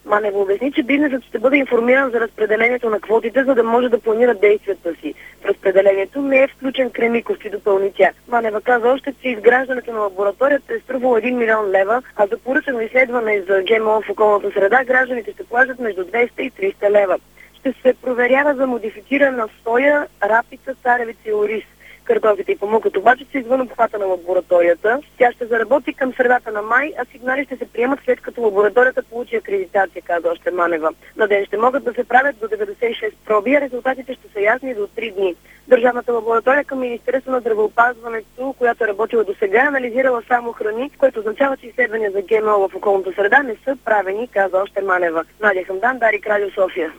Манева обясни, че бизнесът ще бъде информиран за разпределението на квотите, за да може да планира действията си. В разпределението не е включен Кремиковци, допълни тя. Манева каза още, че изграждането на лабораторията е струвало 1 милион лева, а за поръчано изследване за ГМО в околната среда гражданите ще плащат между 200 и 300 лева. Ще се проверява за модифицирана соя, рапица, царевица и ориз. Картофите и памукът обаче са извън обхвата на лабораторията. Тя ще заработи към средата на май, а сигнали ще се приемат след като лабораторията получи акредитация, каза още Манева. На ден ще могат да се правят до 96 проби, а резултатите ще са ясни до 3 дни. Държавната лаборатория към Министерство на здравеопазването, която е работила до сега, анализирала само храни, което означава, че изследвания за ГМО в околната среда не са правени, каза още Манева. Надя Хамдан, Дарик, Радио София.